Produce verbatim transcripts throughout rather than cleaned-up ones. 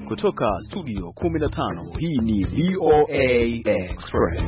kutoka studio kumi na tano, hii ni V O A Express.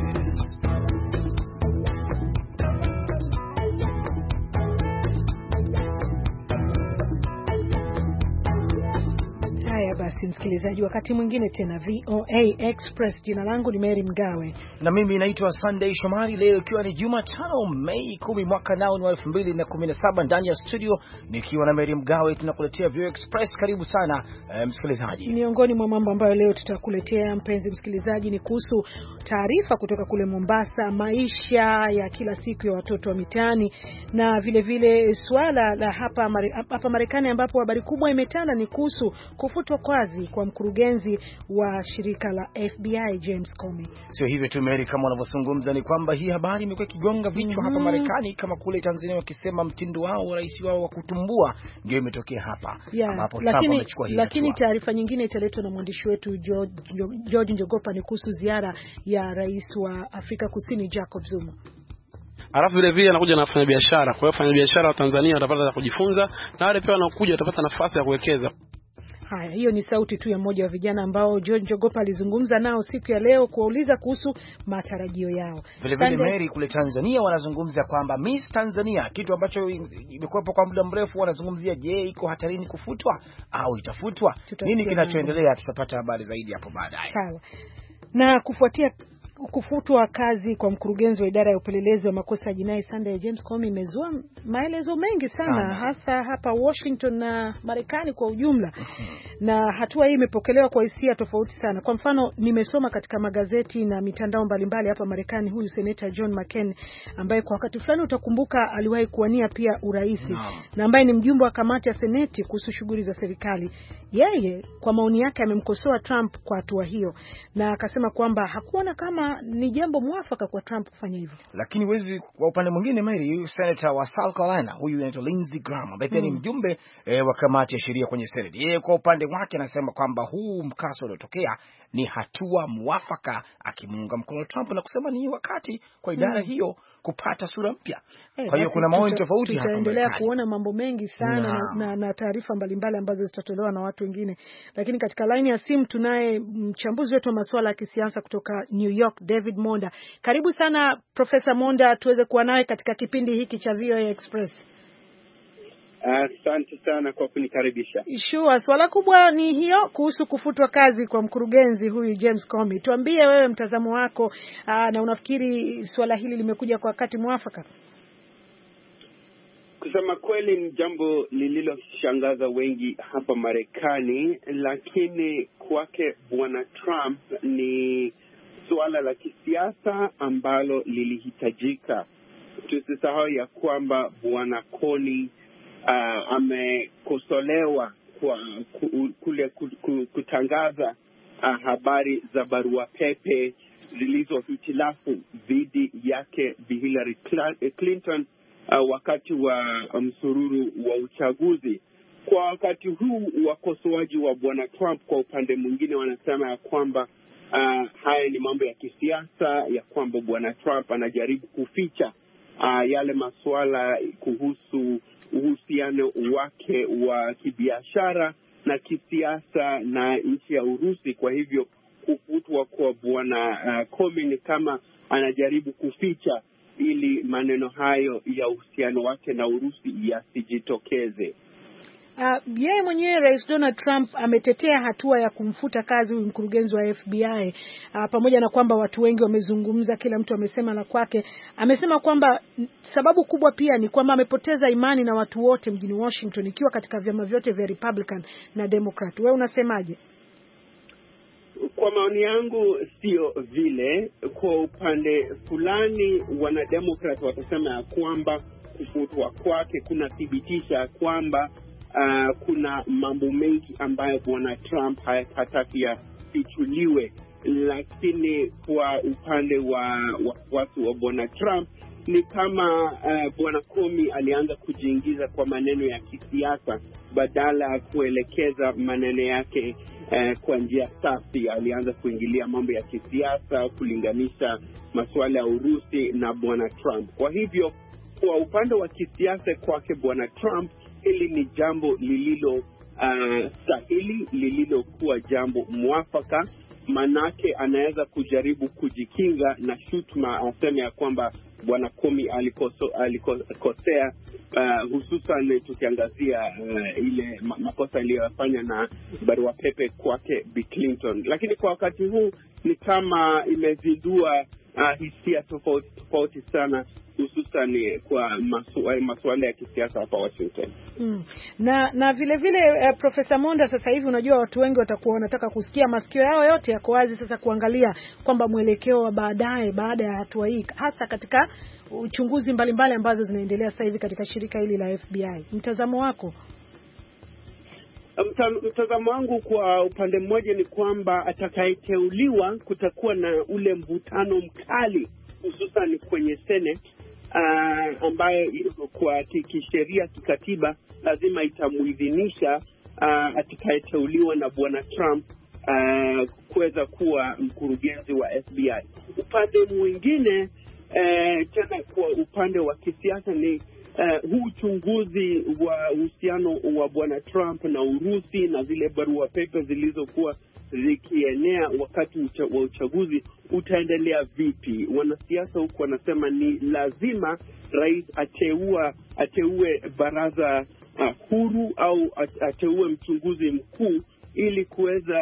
Basi msikilizaji, wakati mwingine tena V O A Express. Jina langu ni Mary Mgawe na mimi naitwa Sunday Shomari. Leo ikiwa ni Jumatano Mei kumi mwaka nao ni elfu mbili na kumi na saba, ndani ya studio nikiwa na Mary Mgawe tunakuletea V O A Express. Karibu sana eh, msikilizaji. Miongoni mwa mambo ambayo leo tutakuletea mpenzi msikilizaji ni kuhusu taarifa kutoka kule Mombasa, maisha ya kila siku ya watoto wa mitaani, na vile vile swala la hapa hapa Marekani ambapo habari kubwa imetanda ni kuhusu kufutwa kazi kwa mkurugenzi wa shirika la F B I James Comey. Sio hivyo tu Mary, kama wanavyozungumza ni kwamba hii habari imekuwa kigonga vichwa mm-hmm. hapa Marekani, kama kule Tanzania wakisema mtindo wao wa rais wao wa kutumbua ndio imetokea hapa yeah. ambapo Trump amechukua hii. Lakini taarifa nyingine italetwa na mwandishi wetu George, George Njogopa ni kuhusu ziara ya rais wa Afrika Kusini Jacob Zuma. Alafu vile vile anakuja na wafanya biashara. Kwa hiyo wafanya biashara wa Tanzania watapata za kujifunza na wale pia wanaokuja watapata nafasi ya kuwekeza. Haya, hiyo ni sauti tu ya mmoja wa vijana ambao George Njogopa alizungumza nao siku ya leo kuwauliza kuhusu matarajio yao. Vile vile Mary, kule Tanzania wanazungumza kwamba Miss Tanzania, kitu ambacho imekuwepo kwa muda mrefu, wanazungumzia je, iko hatarini kufutwa au itafutwa? Nini kinachoendelea? Tutapata habari zaidi hapo baadaye. Sawa. Na kufuatia kufutwa kazi kwa mkurugenzi wa idara ya upelelezi wa makosa ya jinai Sunday James Comey imezua maelezo mengi sana Ana. hasa hapa Washington na Marekani kwa ujumla. Na hatua hii imepokelewa kwa hisia tofauti sana. Kwa mfano, nimesoma katika magazeti na mitandao mbalimbali hapa Marekani, huyu Senator John McCain ambaye kwa wakati fulani utakumbuka aliwahi kuwania pia urais no. na ambaye ni mjumbe wa kamati ya Seneti kuhusu shughuli za serikali. Yeye kwa maoni yake amemkosoa Trump kwa hatua hiyo na akasema kwamba hakuona kama ni jambo mwafaka kwa Trump kufanya hivyo. Lakini wezi kwa upande mwingine Mary, Senator wa South Carolina huyu anaitwa Lindsey Graham ambaye pia ni mjumbe e, wa kamati ya sheria kwenye Senate. Yeye kwa upande wake anasema kwamba huu mkasa uliotokea ni hatua mwafaka, akimuunga mkono Trump na kusema ni wakati kwa idara hmm. hiyo kupata sura mpya. Hey, kwa hiyo kuna maoni tofauti hapa. Tutaendelea kuona mambo mengi sana no. na, na, na taarifa mbalimbali ambazo zitatolewa na watu wengine. Lakini katika line ya simu tunaye mchambuzi wetu wa masuala ya kisiasa kutoka New York, David Monda. Karibu sana Profesa Monda, tuweze kuwa nawe katika kipindi hiki cha V O A Express. Asante uh, sana kwa kunikaribisha. Sure, swala kubwa ni hiyo kuhusu kufutwa kazi kwa mkurugenzi huyu James Comey. Tuambie wewe mtazamo wako uh, na unafikiri swala hili limekuja kwa wakati mwafaka? Kusema kweli ni jambo lililoshangaza wengi hapa Marekani, lakini kwake Bwana Trump ni suala la kisiasa ambalo lilihitajika. Tusisahau ya kwamba Bwana Comey uh, amekosolewa kwa kule kutangaza uh, habari za barua pepe zilizohitilafu dhidi yake Bi Hillary Clinton uh, wakati wa msururu wa uchaguzi. Kwa wakati huu wakosoaji wa Bwana Trump kwa upande mwingine wanasema ya kwamba Uh, haya ni mambo ya kisiasa, ya kwamba Bwana Trump anajaribu kuficha uh, yale masuala kuhusu uhusiano wake wa kibiashara na kisiasa na nchi ya Urusi. Kwa hivyo kufutwa kwa Bwana uh, Comey ni kama anajaribu kuficha ili maneno hayo ya uhusiano wake na Urusi yasijitokeze. Uh, yeye mwenyewe Rais Donald Trump ametetea hatua ya kumfuta kazi huyu mkurugenzi wa F B I. Uh, pamoja na kwamba watu wengi wamezungumza, kila mtu amesema la kwake. Amesema kwamba sababu kubwa pia ni kwamba amepoteza imani na watu wote mjini Washington, ikiwa katika vyama vyote vya Republican na Democrat. Wewe unasemaje? Kwa maoni yangu sio vile. Kwa upande fulani wana Democrat watasema ya kwamba kufutwa kwake kunathibitisha kwamba Uh, kuna mambo mengi ambayo Bwana Trump hataki yafichuliwe, lakini kwa upande wa wafuasi wa Bwana Trump ni kama uh, Bwana Comey alianza kujiingiza kwa maneno ya kisiasa badala ya kuelekeza maneno yake uh, kwa njia safi. Alianza kuingilia mambo ya kisiasa, kulinganisha masuala ya Urusi na Bwana Trump. Kwa hivyo kwa upande wa kisiasa kwake Bwana Trump, hili ni jambo lililo uh, stahili, lililokuwa jambo mwafaka. Manake anaweza kujaribu kujikinga na shutuma, aseme ya kwamba Bwana Comey alikoso, alikosea uh, hususan tukiangazia uh, ile makosa aliyofanya na barua pepe kwake Bi Clinton. Lakini kwa wakati huu ni kama imezidua uh, hisia tofauti tofauti sana, hususan kwa masuala masuala ya kisiasa hapa Washington. Mm. Na na vile vile uh, Profesa Monda, sasa hivi unajua watu wengi watakuwa wanataka kusikia, masikio yao yote yako wazi sasa kuangalia kwamba mwelekeo wa baadaye baada ya hatua hii, hasa katika uchunguzi mbalimbali mbali ambazo zinaendelea sasa hivi katika shirika hili la F B I. Mtazamo wako? Mtazamo wangu kwa upande mmoja ni kwamba atakayeteuliwa, kutakuwa na ule mvutano mkali hususan kwenye Senate, uh, ambayo kwa kisheria kikatiba lazima itamuidhinisha uh, atakayeteuliwa na Bwana Trump uh, kuweza kuwa mkurugenzi wa F B I. Upande mwingine uh, tena kwa upande wa kisiasa ni Uh, huu uchunguzi wa uhusiano wa Bwana Trump na Urusi na zile barua pepe zilizokuwa zikienea wakati ucha, wa uchaguzi utaendelea vipi? Wanasiasa huku wanasema ni lazima rais ateua ateue baraza uh, huru au ateue mchunguzi mkuu ili kuweza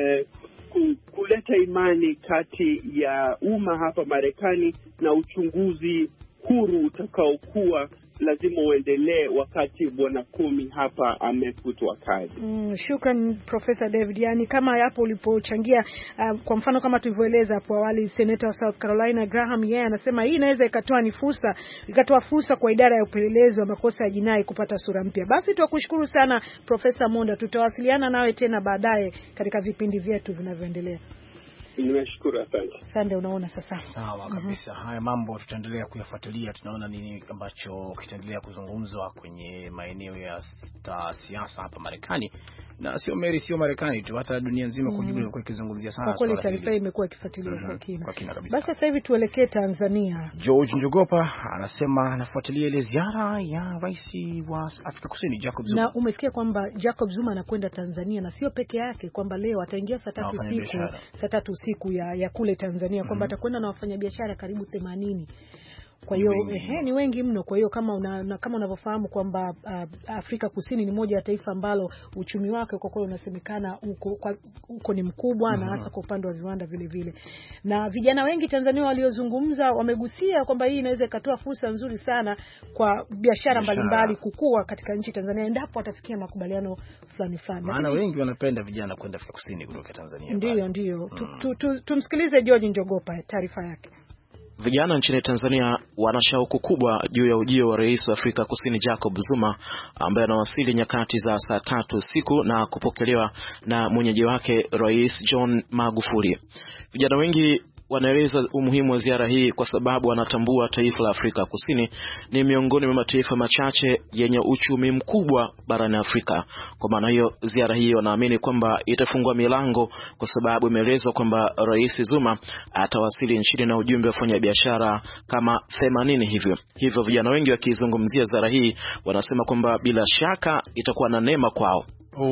uh, kuleta imani kati ya umma hapa Marekani, na uchunguzi huru utakaokuwa lazima uendelee wakati Bwana Comey hapa amefutwa kazi. Mm, shukran Professor David. Yani kama hapo ulipochangia uh, kwa mfano kama tulivyoeleza hapo awali, Senator wa South Carolina Graham yeye anasema hii inaweza ikatoa ni fursa, ikatoa fursa kwa idara ya upelelezi wa makosa ya jinai kupata sura mpya. Basi tukushukuru sana Professor Monda, tutawasiliana nawe tena baadaye katika vipindi vyetu vinavyoendelea. Nimeshukuru, asante. Sande, unaona sasa. Sawa kabisa. Mm-hmm. Haya mambo tutaendelea kuyafuatilia, tunaona nini ambacho kitaendelea kuzungumzwa kwenye maeneo ya siasa hapa Marekani, na sio Mary, sio Marekani tu, hata dunia nzima mm-hmm. kwa jumla imekuwa ikizungumzia sana. Kwa kweli taarifa imekuwa ikifuatiliwa mm-hmm. kwa kina. Kwa kina kabisa. Basi sasa hivi tuelekee Tanzania. George Njogopa anasema anafuatilia ile ziara ya rais wa Afrika Kusini Jacob Zuma. Na umesikia kwamba Jacob Zuma anakwenda Tanzania, na sio peke yake, kwamba leo ataingia saa tatu usiku, saa tatu siku ya, ya kule Tanzania, kwamba mm-hmm. atakwenda na wafanyabiashara karibu themanini. Kwa hiyo ehe, ni wengi mno. Kwa hiyo kama una, na kama unavyofahamu kwamba uh, Afrika Kusini ni moja ya taifa ambalo uchumi wake kwa kweli unasemekana uko kwa, uko ni mkubwa mm-hmm. na hasa kwa upande wa viwanda vile vile. Na vijana wengi Tanzania waliozungumza wamegusia kwamba hii inaweza ikatoa fursa nzuri sana kwa biashara mbalimbali kukua katika nchi Tanzania endapo atafikia makubaliano fulani fulani. Maana wengi wanapenda vijana kwenda Afrika Kusini kutoka Tanzania. Ndio ndio. Mm. Tumsikilize George Njogopa taarifa yake. Vijana nchini Tanzania wana shauku kubwa juu ya ujio wa rais wa Afrika Kusini Jacob Zuma, ambaye anawasili nyakati za saa tatu usiku na kupokelewa na mwenyeji wake Rais John Magufuli. Vijana wengi wanaeleza umuhimu wa ziara hii kwa sababu wanatambua taifa la Afrika Kusini ni miongoni mwa mataifa machache yenye uchumi mkubwa barani Afrika. Kwa maana hiyo ziara hii wanaamini kwamba itafungua milango, kwa sababu imeelezwa kwamba Rais Zuma atawasili nchini na ujumbe wa wafanyabiashara kama themanini hivyo. Hivyo vijana wengi wakizungumzia ziara hii wanasema kwamba bila shaka itakuwa na neema kwao.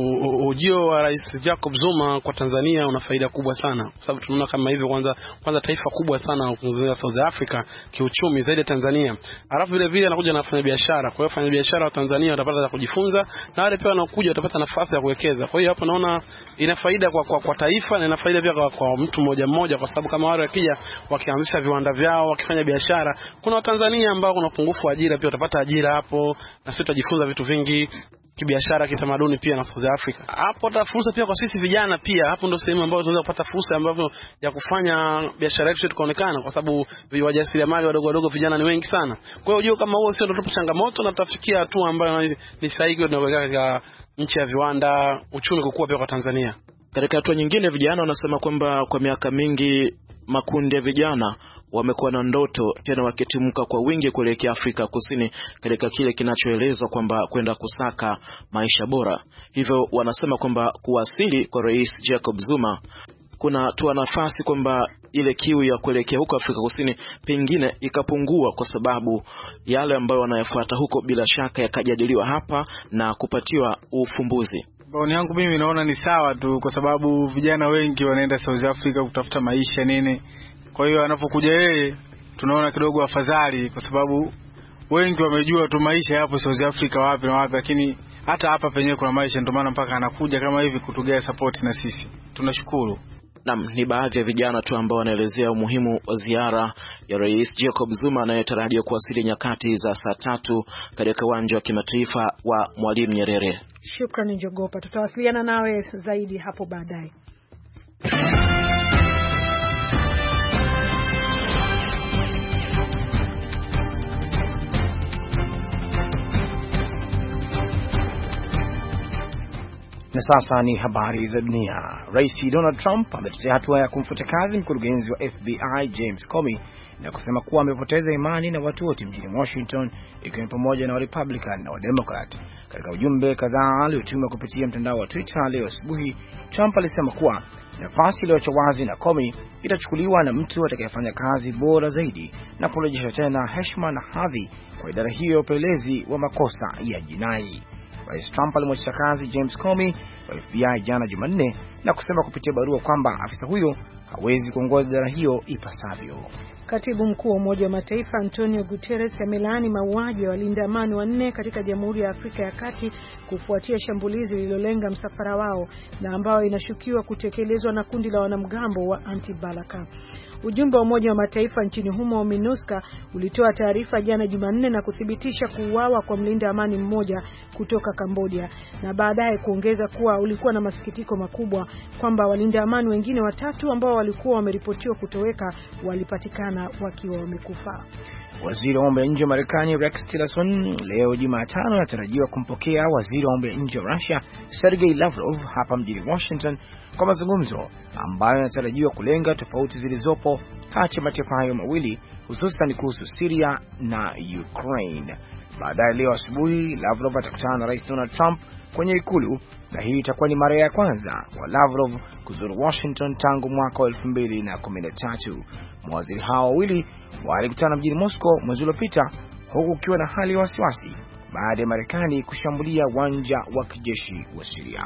Ujio wa Rais Jacob Zuma kwa Tanzania una faida kubwa sana, kwa sababu tunaona kama hivyo, kwanza kwanza taifa kubwa sana kuzungumzia South Africa kiuchumi zaidi ya Tanzania. Alafu vile vile anakuja na wafanya biashara. Kwa hiyo wafanya biashara wa Tanzania watapata za kujifunza, na wale pia wanaokuja watapata nafasi ya kuwekeza. Kwa hiyo hapo naona ina faida kwa, kwa kwa taifa, na ina faida pia kwa, kwa mtu mmoja mmoja, kwa sababu kama wale wakija wakianzisha viwanda vyao, wakifanya biashara, kuna Watanzania ambao kuna upungufu wa ajira, pia watapata ajira hapo, na sisi tutajifunza vitu vingi kibiashara, kitamaduni pia na South Africa. Hapo ta fursa pia kwa sisi vijana pia. Hapo ndio sehemu ambayo tunaweza kupata fursa ambayo ya kufanya biashara yetu tukaonekana, kwa sababu wajasiriamali wadogo wadogo vijana ni wengi sana. Kwa hiyo kama huo sio ndio changamoto, na tutafikia hatua ambayo ni sahihi tunaweka katika nchi ya viwanda, uchumi kukua pia kwa Tanzania. Katika hatua nyingine, vijana wanasema kwamba kwa miaka mingi makundi ya vijana wamekuwa na ndoto, tena wakitimka kwa wingi kuelekea Afrika Kusini katika kile kinachoelezwa kwamba kwenda kusaka maisha bora. Hivyo wanasema kwamba kuwasili kwa Rais Jacob Zuma kuna toa nafasi kwamba ile kiu ya kuelekea huko Afrika Kusini pengine ikapungua, kwa sababu yale ambayo wanayafuata huko bila shaka yakajadiliwa hapa na kupatiwa ufumbuzi. Maoni yangu mimi naona ni sawa tu, kwa sababu vijana wengi wanaenda South Africa kutafuta maisha nini. Kwa hiyo anapokuja yeye tunaona kidogo afadhali, kwa sababu wengi wamejua tu maisha hapo South Africa wapi na wapi, lakini hata hapa penyewe kuna maisha, ndio maana mpaka anakuja kama hivi kutugea support na sisi. Tunashukuru. Naam, ni baadhi ya vijana tu ambao wanaelezea umuhimu wa ziara ya Rais Jacob Zuma anayetarajiwa kuwasili nyakati za saa tatu katika uwanja wa kimataifa wa Mwalimu Nyerere. Shukrani Jogopa, tutawasiliana nawe zaidi hapo baadaye. Na sasa ni habari za dunia. Rais Donald Trump ametetea hatua ya kumfuta kazi mkurugenzi wa F B I James Comey na kusema kuwa amepoteza imani na watu wote mjini Washington, ikiwa ni pamoja na wa Republican na wa Democrat. Katika ujumbe kadhaa aliotuma kupitia mtandao wa Twitter leo asubuhi, Trump alisema kuwa nafasi iliyoachwa wazi na Comey itachukuliwa na mtu atakayefanya kazi bora zaidi na kurejesha tena heshima na hadhi kwa idara hiyo ya upelelezi wa makosa ya jinai. Rais Trump alimwacha kazi James Comey wa F B I jana Jumanne na kusema kupitia barua kwamba afisa huyo hawezi kuongoza idara hiyo ipasavyo. Katibu mkuu wa Umoja wa Mataifa Antonio Guterres amelaani mauaji ya walinda amani wanne katika Jamhuri ya Afrika ya Kati kufuatia shambulizi lililolenga msafara wao na ambao inashukiwa kutekelezwa na kundi la wanamgambo wa Anti-Balaka. Ujumbe wa Umoja wa Mataifa nchini humo MINUSCA ulitoa taarifa jana Jumanne na kuthibitisha kuuawa kwa mlinda amani mmoja kutoka Cambodia, na baadaye kuongeza kuwa ulikuwa na masikitiko makubwa kwamba walinda amani wengine watatu ambao walikuwa wameripotiwa kutoweka walipatikana wakiwa wamekufa. Waziri wa mambo ya nje wa Marekani Rex Tillerson leo Jumatano anatarajiwa kumpokea waziri wa mambo ya nje wa Russia Sergei Lavrov hapa mjini Washington kwa mazungumzo ambayo yanatarajiwa kulenga tofauti zilizopo kati ya mataifa hayo mawili, hususan kuhusu Syria na Ukraine. Baadaye leo asubuhi Lavrov atakutana na Rais Donald Trump kwenye ikulu, na hii itakuwa ni mara ya kwanza kwa Lavrov kuzuru Washington tangu mwaka wa elfu mbili na kumi na tatu. Mawaziri hao wawili walikutana mjini Moscow mwezi uliopita, huku ukiwa na hali ya wasiwasi baada ya Marekani kushambulia uwanja wa kijeshi wa Syria.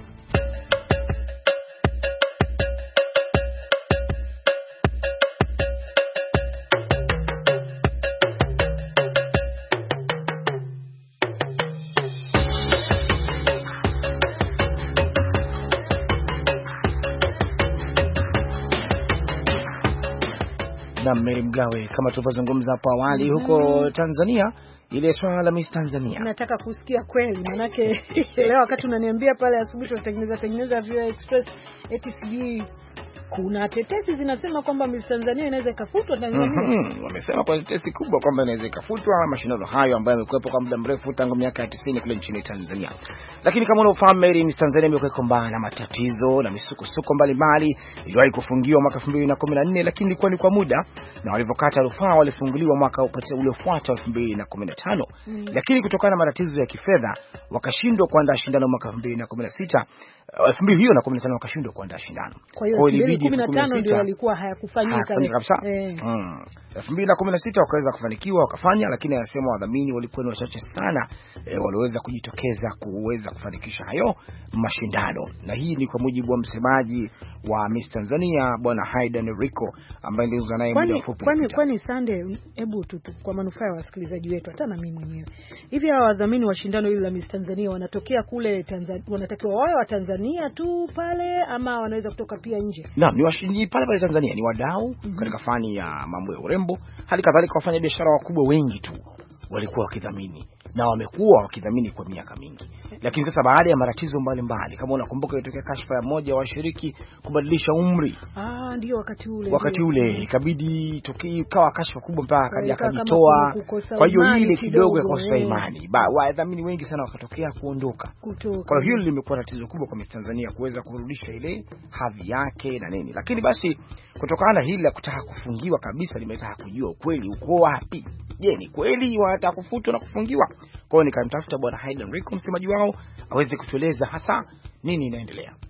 Na Mary Mgawe, kama tulivyozungumza hapo awali, mm -hmm. huko Tanzania ile swala la Miss Tanzania nataka kusikia kweli, manake leo wakati unaniambia pale asubuhi tunatengeneza tengeneza V O A Express eti sijui kuna tetesi zinasema kwamba Miss Tanzania inaweza ikafutwa Tanzania. Mm-hmm. Wamesema kwa tetesi kubwa kwamba inaweza ikafutwa mashindano hayo ambayo yamekuwepo kwa muda mrefu tangu miaka ya tisini kule nchini Tanzania. Lakini kama unaofahamu Mary, Miss Tanzania imekuwa kumbana na matatizo na misukosuko mbalimbali. Iliwahi kufungiwa mwaka elfu mbili na kumi na nne lakini ilikuwa ni kwa muda, na walivyokata rufaa walifunguliwa mwaka uliofuata elfu mbili na kumi na tano. Mm. Lakini kutokana na matatizo ya kifedha wakashindwa kuandaa shindano mwaka elfu mbili na kumi na sita. elfu mbili na kumi na tano wakashindwa kuandaa shindano. Kwa hiyo elfu mbili na kumi na tano ndio walikuwa hayakufanyika kabisa. Eh. Mm. elfu mbili na kumi na sita wakaweza kufanikiwa wakafanya, lakini anasema wadhamini walikuwa ni wachache sana e, waliweza kujitokeza kuweza kufanikisha hayo mashindano. Na hii ni kwa mujibu wa msemaji wa Miss Tanzania Bwana Hayden Rico ambaye nilizungumza naye muda mfupi. Kwani kwani Sunday, hebu tu kwa manufaa ya wasikilizaji wetu hata na mimi mwenyewe. Hivi hao wadhamini wa shindano hili la Miss Tanzania wanatokea kule Tanzania, wanatakiwa wawe wa Tanzania tu pale ama wanaweza kutoka pia nje? Naam, ni washindi pale pale Tanzania, ni wadau mm -hmm. katika fani ya mambo ya urembo, hali kadhalika wafanya biashara wakubwa wengi tu walikuwa wakidhamini na wamekuwa wakidhamini kwa miaka mingi. Lakini sasa baada ya matatizo mbalimbali, kama unakumbuka ilitokea kashfa ya mmoja wa washiriki kubadilisha umri. Ah, ndio wakati ule. Wakati ule ikabidi tokee kawa kashfa kubwa mpaka akaja akajitoa. Kwa hiyo ile kidogo ikakosa imani. Ba wadhamini wengi sana wakatokea kuondoka. Kutoka. Kwa hiyo limekuwa tatizo kubwa kwa Miss Tanzania kuweza kurudisha ile hadhi yake na nini. Lakini basi kutokana na hili la kutaka kufungiwa kabisa, limetaka kujua ukweli uko wapi. Je, ni kweli wanataka kufutwa na kufungiwa? Kwa hiyo nikamtafuta Bwana Hayden Rico, msemaji wao, aweze kutueleza hasa nini inaendelea.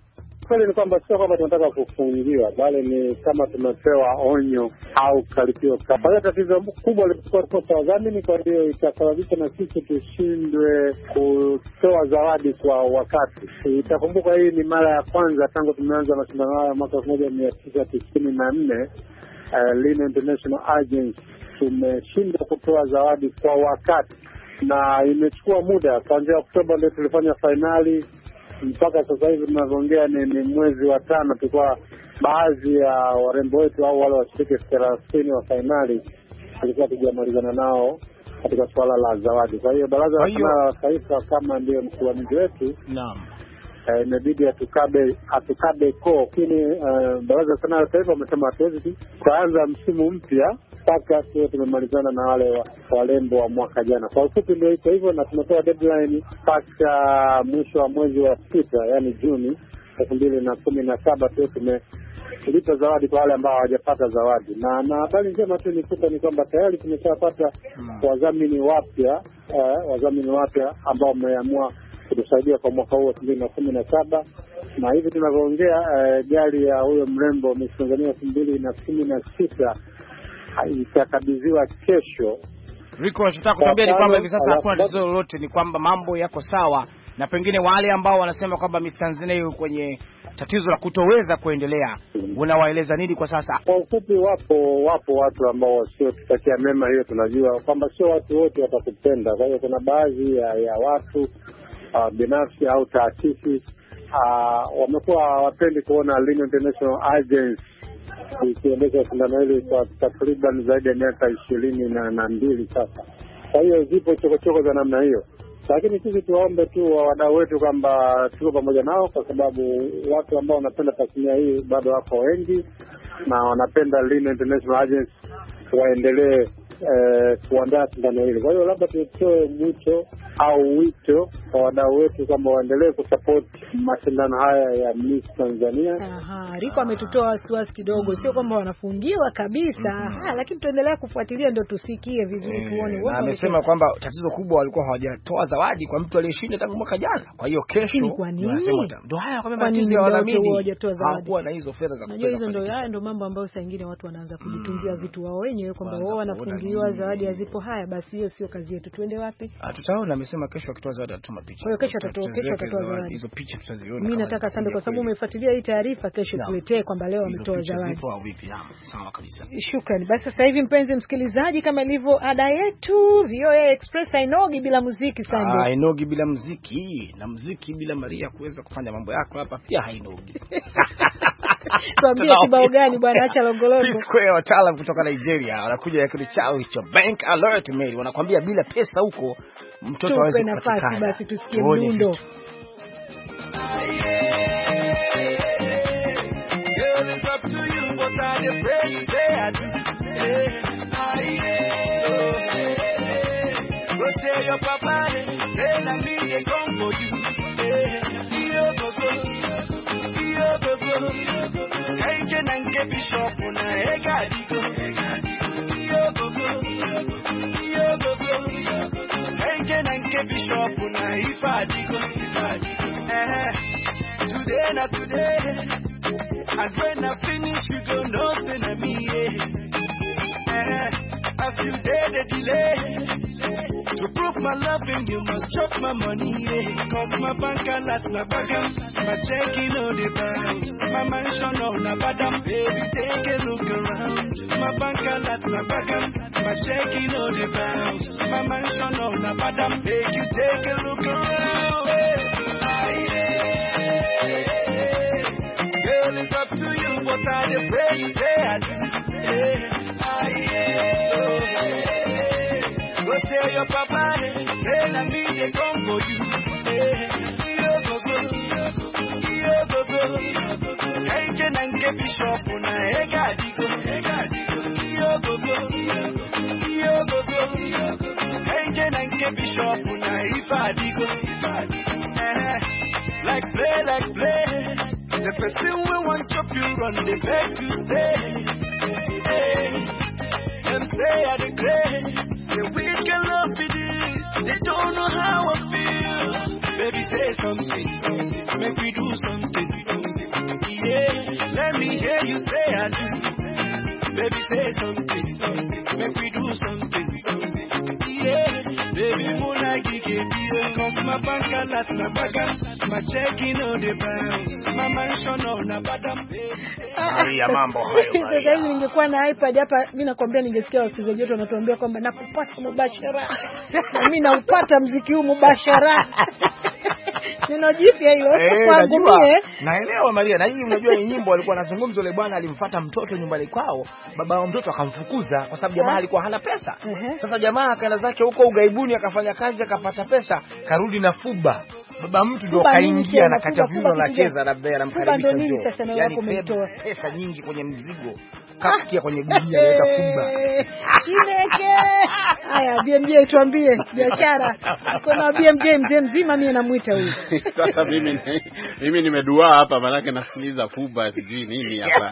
Kweli ni kwamba sio kwamba tunataka kufungiwa, bali ni kama tumepewa onyo au karipio. Kwa hiyo tatizo kubwa lilikuwa kosa wadhamini, kwa hiyo itasababisha na sisi tushindwe kutoa zawadi kwa wakati. Itakumbuka hii ni mara ya kwanza tangu tumeanza mashindano haya mwaka elfu moja mia tisa tisini na nne, uh, Lino International Agency tumeshindwa kutoa zawadi kwa wakati, na imechukua muda. Kuanzia Oktoba ndio tulifanya finali mpaka sasa hivi tunavyoongea ni, ni mwezi wa tano. Tulikuwa baadhi ya warembo wetu au wale washiriki thelathini wa finali tulikuwa tujamalizana nao katika swala la zawadi. Kwa hiyo Baraza la Sanaa la Taifa kama ndio msimamizi wetu, naam, imebidi eh, atukabe atukabe ko. Lakini uh, Baraza la Sanaa la Taifa wamesema hatuwezi kuanza msimu mpya mpaka tuwe tumemalizana na wale walembo wa mwaka jana. Kwa ufupi ndio iko hivyo, na tumetoa deadline mpaka mwisho wa mwezi wa sita, yani Juni elfu mbili na kumi na saba tuwe tumelipa zawadi kwa wale ambao hawajapata zawadi. Na na habari njema tu nikuta ni kwamba tayari tumeshapata hmm. wadhamini wapya eh, wadhamini wapya ambao wameamua kutusaidia kwa mwaka huu elfu mbili na kumi na saba, na hivi tunavyoongea eh, gari ya huyo mrembo Miss Tanzania elfu mbili na kumi na sita itakabidhiwa kesho. Rico, nataka kutuambia ni kwamba hivi sasa hakuna tatizo lolote, ni kwamba mambo yako sawa, na pengine wale ambao wanasema kwamba Miss Tanzania yuko kwenye tatizo la kutoweza kuendelea, unawaeleza nini kwa sasa? Kwa ufupi, wapo wapo watu ambao sio tutakia mema, hiyo tunajua kwamba sio watu wote watakupenda. Kwa hiyo kuna baadhi ya, ya watu uh, binafsi au taasisi uh, wamekuwa hawapendi kuona Lino International Agency ikiendesha shindano hili kwa takriban zaidi ya miaka ishirini na, na mbili sasa. Kwa hiyo zipo chokochoko za namna hiyo, lakini sisi tuwaombe tu wa wadau wetu kwamba tuko pamoja nao, kwa sababu watu ambao wanapenda tasnia hii bado wako wengi na wanapenda Lino International Agency waendelee eh, kuandaa shindano hili. Kwa hiyo labda tutoe mwito au wito kwa wadau wetu kwamba waendelee kusupport mashindano haya ya Miss Tanzania. Aha, Rico ametutoa wasiwasi kidogo, sio kwamba wanafungiwa kabisa. Mm-hmm. Aha, lakini tuendelea kufuatilia ndio tusikie vizuri e, tuone. Na amesema kwamba tatizo kubwa walikuwa hawajatoa zawadi kwa mtu aliyeshinda tangu mwaka jana. Kwa hiyo kesho wanasema ndio haya kwa tatizo ya wadhamini hawakuwa na hizo fedha za kutoa. Unajua hizo ndio haya ndio mambo ambayo saa nyingine watu wanaanza kujitungia mm. vitu wao wenyewe kwamba wao wanafungiwa zawadi hazipo. Haya basi hiyo sio kazi yetu. Tuende wapi? Ah, tutaona. Amesema kesho akitoa zawadi atuma picha. Kwa hiyo kesho atatoa kesho atatoa zawadi. Hizo picha tutaziona. Mimi nataka sana kwa sababu umefuatilia hii taarifa, kesho tuletee kwamba leo ametoa zawadi. Sawa kabisa. Shukrani. Basi sasa hivi mpenzi msikilizaji, kama ilivyo ada yetu, V O A Express hainogi bila muziki sana. Ah, hainogi bila muziki, na muziki bila Maria kuweza kufanya mambo yako hapa pia hainogi. Tuambie kibao gani bwana, acha longolongo. P-Square wataalamu kutoka Nigeria wanakuja na kitu chao hicho Bank Alert Mail, wanakuambia bila pesa huko mtoto hawezi kupatikana. Basi tusikie mdundo. Girl, it's up to you, what are the prayers they are do? Go tell your papa, they let me they come for you. Yo go go, yo go go. Hey, can I get bishop on a egadigo? Yo go go, yo go go. Hey, can I get bishop on a ifadigo? Today, not today. And when I finish, you don't know to me. A few days a delay. To prove my loving, you must chop my money. Cause my bank alert, my bagam, my checking on the bounce. My mansion on the bottom, baby, take a look around. My bank alert, my bagam, my checking on the bounce. My mansion on the bottom, make you take a look around. Girl, it's up to you, what are the prayers they are do? Go tell your papa, they let me they come for you. Yo go go, yo go go. Hey, can I get bishop on a egadigo? Yo go go, yo go go. Hey, can I get bishop on a ifadigo? Like play, like play. The person we want to you run the beg to stay. Hey, them say I regret. The weekend love it is. They don't know how I feel. Baby, say something. Make we do something. my bank alert na bagam, my checking on the bounce, my mansion on a badam. Maria, mambo hayo Maria. Sasa hivi ningekuwa na iPad hapa, mimi nakwambia ningesikia wasikilizaji wetu wanatuambia kwamba nakupata mubashara. Na mimi naupata muziki huu mubashara. Neno jipya hilo kwangu mie. Naelewa Maria, na hii unajua ni nyimbo alikuwa anazungumza yule bwana alimfuata mtoto nyumbani kwao, baba wa mtoto akamfukuza kwa sababu jamaa alikuwa hana pesa. Sasa jamaa akaenda zake huko ugaibuni akafanya kazi akapata pesa, karudi na fuba. Baba mtu ndio kaingia na kata viuno na cheza na bea anamkaribisha ndio. Yaani pesa nyingi kwenye mzigo. Kafikia kwenye gunia leta fuba. Chineke. Haya B M J tuambie biashara. Kuna B M J mzee mzima mimi namuita huyu. Sasa mimi mimi nimedua hapa maana nasikiliza fuba sijui nini hapa.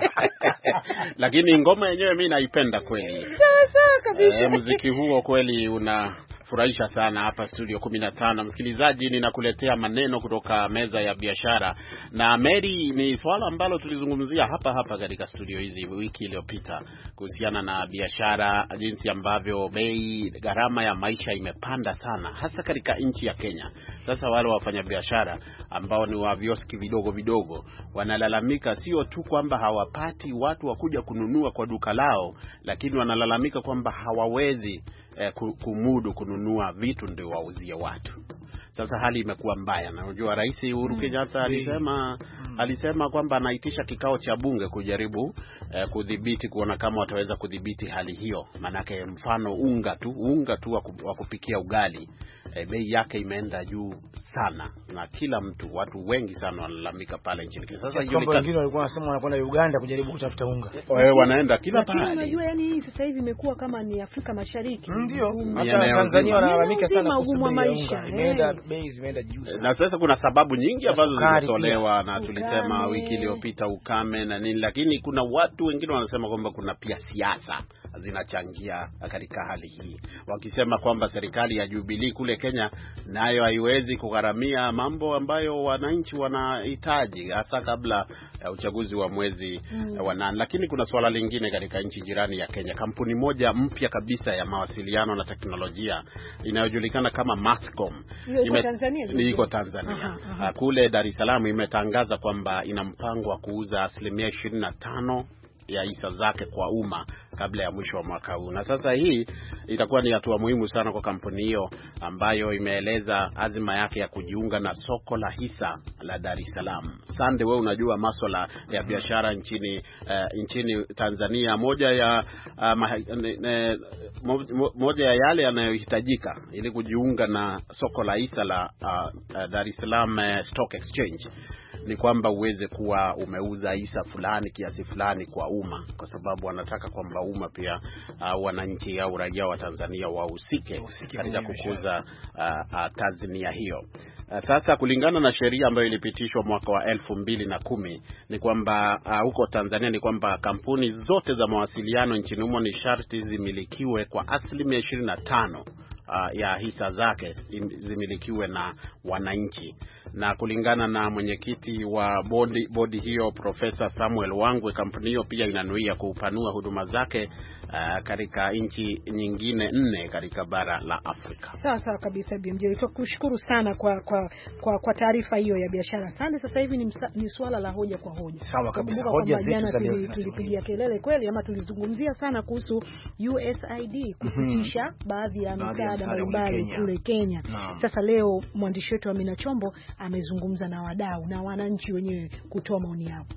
Lakini ngoma yenyewe mimi naipenda kweli. Sasa kabisa. Eh, muziki huo kweli una furahisha sana hapa studio kumi na tano. Msikilizaji, ninakuletea maneno kutoka meza ya biashara. Na Mary, ni swala ambalo tulizungumzia hapa hapa katika studio hizi wiki iliyopita kuhusiana na biashara, jinsi ambavyo bei gharama ya maisha imepanda sana hasa katika nchi ya Kenya. Sasa wale wafanya biashara ambao ni wa vioski vidogo vidogo wanalalamika sio tu kwamba hawapati watu wa kuja kununua kwa duka lao, lakini wanalalamika kwamba hawawezi Eh, kumudu kununua vitu ndio wauzie watu. Sasa hali imekuwa mbaya, na unajua Rais Uhuru Kenyatta mm. alisema mm. alisema kwamba anaitisha kikao cha bunge kujaribu eh, kudhibiti kuona kama wataweza kudhibiti hali hiyo. Manake mfano unga tu unga tu wa kupikia ugali eh, bei yake imeenda juu sana, na kila mtu watu wengi sana wanalalamika pale nchini. Sasa hiyo ni wengine walikuwa wanasema wanakwenda Uganda kujaribu kutafuta unga. Wao wanaenda kila pahali. Unajua yani sasa hivi imekuwa kama ni Afrika Mashariki. Ndio. Hata Tanzania wanalalamika sana kuhusu maisha. Imeenda bei zimeenda juu sana. Na sasa kuna sababu nyingi ambazo zimetolewa na tulisema ukame wiki iliyopita ukame na nini, lakini kuna watu wengine wanasema kwamba kuna pia siasa zinachangia katika hali hii, wakisema kwamba serikali ya Jubilee kule Kenya nayo haiwezi kugharamia mambo ambayo wananchi wanahitaji hasa kabla ya uchaguzi wa mwezi mm. wa nane. Lakini kuna swala lingine katika nchi jirani ya Kenya. Kampuni moja mpya kabisa ya mawasiliano na teknolojia inayojulikana kama Mascom iko Tanzania, iko Tanzania. Aha, aha. Kule Dar es Salaam imetangaza kwamba ina mpango wa kuuza asilimia ishirini na tano ya hisa zake kwa umma kabla ya mwisho wa mwaka huu. Na sasa hii itakuwa ni hatua muhimu sana kwa kampuni hiyo ambayo imeeleza azima yake ya kujiunga na soko la hisa la Dar es Salaam. Sande, wewe unajua masuala ya biashara nchini uh, nchini Tanzania. Moja ya uh, ma, ne, ne, moja ya yale yanayohitajika ili kujiunga na soko la hisa la uh, uh, Dar es Salaam uh, Stock Exchange ni kwamba uweze kuwa umeuza hisa fulani kiasi fulani kwa umma, kwa sababu wanataka kwamba umma pia uh, wananchi au raia wa Tanzania wahusike katika kukuza uh, uh, tasnia hiyo. Uh, sasa kulingana na sheria ambayo ilipitishwa mwaka wa elfu mbili na kumi ni kwamba uh, huko Tanzania ni kwamba kampuni zote za mawasiliano nchini humo ni sharti zimilikiwe kwa asilimia ishirini na tano uh, ya hisa zake zimilikiwe na wananchi. Na kulingana na mwenyekiti wa bodi, bodi hiyo Profesa Samuel Wangwe, kampuni hiyo pia inanuia kupanua huduma zake uh, katika nchi nyingine nne katika bara la Afrika. Sawa sawa kabisa B M J. Tukushukuru sana kwa kwa kwa, kwa taarifa hiyo ya biashara. Asante. Sasa hivi ni, msa, ni swala la hoja kwa hoja. Sawa kabisa. Hoja zetu za leo tulipigia kelele kweli ama tulizungumzia sana kuhusu U S A I D kusitisha mm-hmm. baadhi ya misaada mbalimbali kule Kenya. No. Sasa leo mwandishi wetu Amina Chombo amezungumza na wadau na wananchi wenyewe kutoa maoni yao.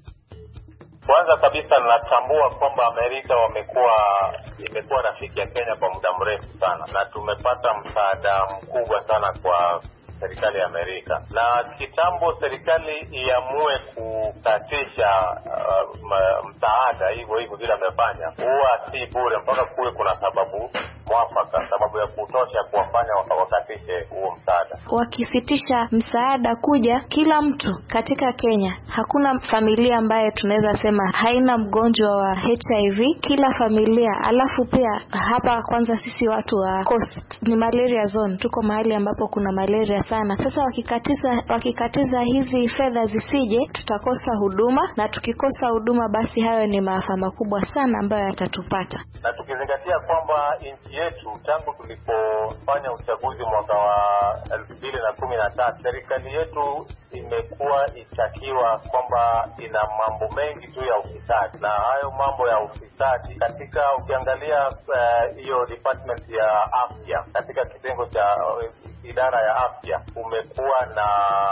Kwanza kabisa natambua kwamba Amerika wamekuwa imekuwa rafiki ya Kenya kwa muda mrefu sana, na tumepata msaada mkubwa sana kwa serikali ya Amerika. Na kitambo serikali iamue kukatisha uh, msaada hivyo hivyo vile amefanya, huwa si bure mpaka kuwe kuna sababu mwafaka, sababu ya kutosha kuwafanya wakatishe huo msaada. Wakisitisha msaada kuja kila mtu katika Kenya, hakuna familia ambaye tunaweza sema haina mgonjwa wa H I V, kila familia. Alafu pia hapa kwanza sisi watu wa Coast ni malaria zone, tuko mahali ambapo kuna malaria sana. Sasa wakikatiza wakikatiza hizi fedha zisije, tutakosa huduma, na tukikosa huduma basi hayo ni maafa makubwa sana ambayo yatatupata. Na tukizingatia kwamba nchi nchi yetu tangu tulipofanya uchaguzi mwaka wa elfu mbili na kumi na tatu, serikali yetu imekuwa itakiwa kwamba ina mambo mengi tu ya ufisadi, na hayo mambo ya ufisadi katika ukiangalia hiyo uh, department ya afya katika kitengo cha uh, idara ya afya umekuwa na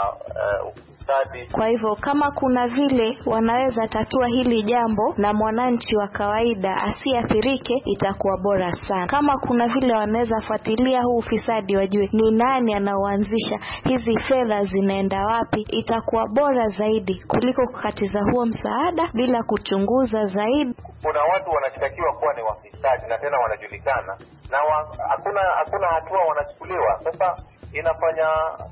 uh, kwa hivyo kama kuna vile wanaweza tatua hili jambo na mwananchi wa kawaida asiathirike, itakuwa bora sana. Kama kuna vile wanaweza fuatilia huu ufisadi, wajue ni nani anaoanzisha, hizi fedha zinaenda wapi, itakuwa bora zaidi kuliko kukatiza huo msaada bila kuchunguza zaidi. Kuna watu wanashtakiwa kuwa ni wafisadi na tena wanajulikana na hakuna wa, hakuna hatua wanachukuliwa. Sasa inafanya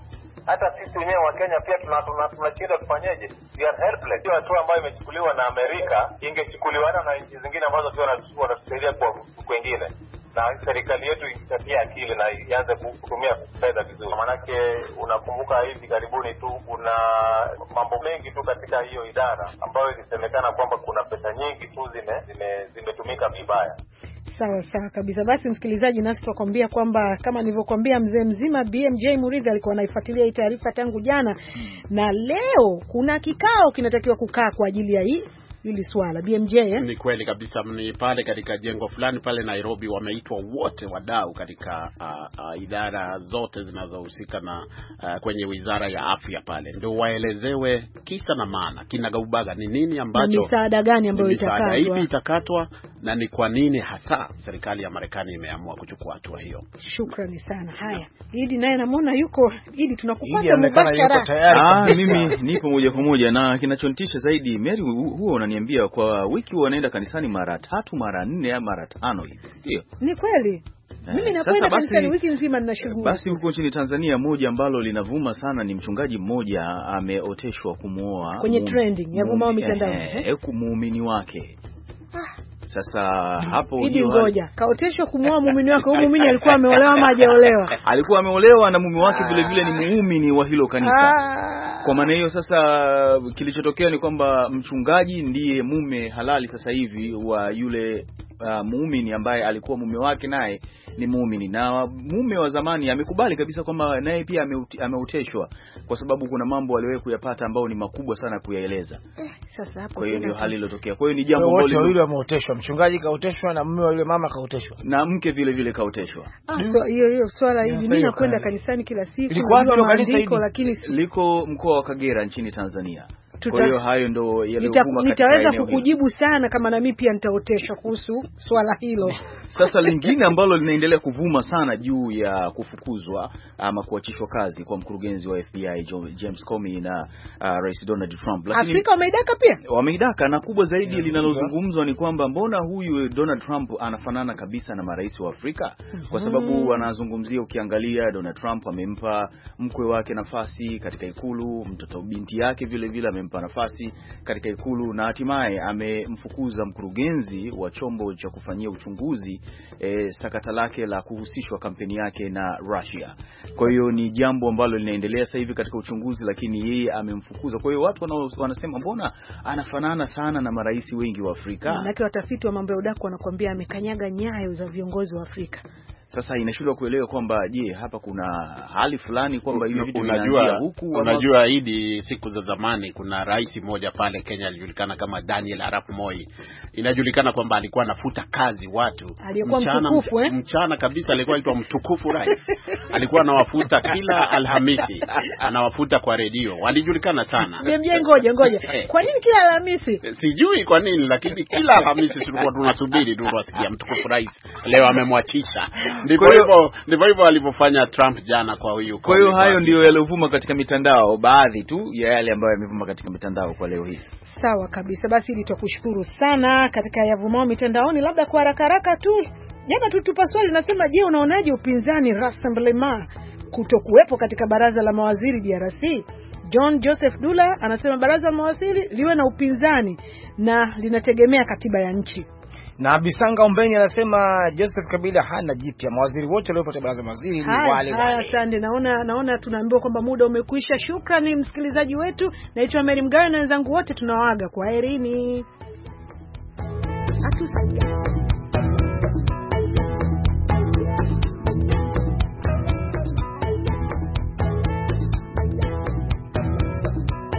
hata sisi wenyewe wa Kenya pia tunashinda tuna, tuna tufanyeje? We are helpless. Hiyo hatua ambayo imechukuliwa na Amerika ingechukuliwa na nchi zingine ambazo pia wanatusaidia kwa kwingine, na serikali yetu itatia akili na ianze kutumia fedha vizuri. Maanake unakumbuka hivi karibuni tu kuna mambo mengi tu katika hiyo idara ambayo ilisemekana kwamba kuna pesa nyingi tu zime zimetumika zime vibaya. Sawa sawa kabisa. Basi msikilizaji, nasi tukwambia kwamba kama nilivyokuambia mzee mzima B M J Muridhi alikuwa anaifuatilia hii taarifa tangu jana, hmm. na leo kuna kikao kinatakiwa kukaa kwa ajili ya hii hili swala B M J eh? Ni kweli kabisa. Ni pale katika jengo fulani pale Nairobi, wameitwa wote wadau katika uh, uh, idara zote zinazohusika na uh, kwenye wizara ya afya pale, ndio waelezewe kisa na maana kinagaubaga ni nini ambacho, misaada gani ambayo itakatwa, ipi itakatwa na ni kwa nini hasa serikali ya Marekani imeamua kuchukua hatua hiyo. Shukrani sana. Haya, Idi naye namuona yuko Idi, tunakupata mubashara. Ah, mimi nipo moja kwa moja, na kinachonitisha zaidi Mary, huo unaniambia kwa wiki wanaenda kanisani mara tatu mara nne au mara tano hivi, ndio? Ni kweli. Mimi nakwenda kanisani wiki nzima nina shughuli. Basi huko nchini Tanzania moja ambalo linavuma sana ni mchungaji mmoja ameoteshwa kumuoa kwenye trending ya vumao mitandao eh muumini wake. Ah. Sasa hapo Idi ngoja, kaoteshwa kumuoa muumini wake. Huyu muumini alikuwa ameolewa ama hajaolewa? Alikuwa ameolewa na mume wake vile vile ni muumini wa hilo kanisa. Ah. Kwa maana hiyo sasa kilichotokea ni kwamba mchungaji ndiye mume halali sasa hivi wa yule uh, muumini ambaye alikuwa mume wake naye ni muumini, na mume wa zamani amekubali kabisa kwamba naye pia ameuteshwa, kwa sababu kuna mambo aliyowahi kuyapata ambao ni makubwa sana kuyaeleza. Eh, sasa hapo kwa hiyo ndio hali iliyotokea. Kwa hiyo ni jambo ambalo wote wawili wameoteshwa, mchungaji kaoteshwa na mume wa yule mama kaoteshwa na mke vile vile kaoteshwa. Ah, so hiyo hiyo swala hili mimi nakwenda kanisani kila siku, ndio kanisa hili lakini liko mkoa wa Kagera nchini Tanzania. Kwa hiyo hayo ndo yaliyovuma. Nitaweza kukujibu sana kama na mimi pia nitaoteshwa kuhusu swala hilo. Sasa lingine ambalo linaendelea kuvuma sana juu ya kufukuzwa ama kuachishwa kazi kwa mkurugenzi wa F B I James Comey na uh, Rais Donald Trump. Lakini Afrika wameidaka pia. Wameidaka, na kubwa zaidi yeah, linalozungumzwa ni kwamba mbona huyu Donald Trump anafanana kabisa na marais wa Afrika? Kwa sababu wanazungumzia, ukiangalia Donald Trump amempa mkwe wake nafasi katika ikulu, mtoto binti yake vile vile amempa nafasi katika ikulu, na hatimaye amemfukuza mkurugenzi wa chombo cha kufanyia uchunguzi e, sakata lake la kuhusishwa kampeni yake na Russia. Kwa hiyo ni jambo ambalo linaendelea sasa hivi katika uchunguzi, lakini yeye amemfukuza. Kwa hiyo watu wanasema mbona anafanana sana na marais wengi wa Afrika? Maana watafiti wa mambo ya udaku wanakuambia amekanyaga nyayo za viongozi wa Afrika. Sasa inashindwa kuelewa kwamba je, hapa kuna hali fulani kwamba hivi vitu vinaanzia huku. Unajua Idi, siku za zamani kuna rais mmoja pale Kenya alijulikana kama Daniel Arap Moi. Inajulikana kwamba alikuwa anafuta kazi watu mchana, mtukufu, eh? mchana kabisa, alikuwa anaitwa mtukufu rais. Alikuwa anawafuta kila Alhamisi, anawafuta kwa redio. Walijulikana sana. Mimi ngoja ngoja. Kwa nini kila Alhamisi? Sijui kwa nini, lakini kila Alhamisi tulikuwa tunasubiri tu kusikia mtukufu rais leo amemwachisha. Ndivyo hivyo ndivyo hivyo alivyofanya Trump jana kwa huyu. Kwa hiyo hayo ndio yaliyovuma katika mitandao, baadhi tu ya yale ambayo yamevuma katika mitandao kwa leo hii. Sawa kabisa. Basi ili tukushukuru sana katika yavumao mitandaoni. Labda kwa haraka haraka tu, jana tutupa swali nasema, je, unaonaje upinzani Rassemblement kutokuwepo katika baraza la mawaziri D R C? John Joseph Dula anasema baraza la mawaziri liwe na upinzani na linategemea katiba ya nchi. Na Bisanga Ombeni anasema Joseph Kabila hana jipya, mawaziri wote waliopo baraza mawaziri ni wale wale. Haya, asante. Naona naona tunaambiwa kwamba muda umekwisha. Shukrani msikilizaji wetu. Naitwa Mary Mgawe na wenzangu wote tunawaaga. Kwaherini. Atusaidia.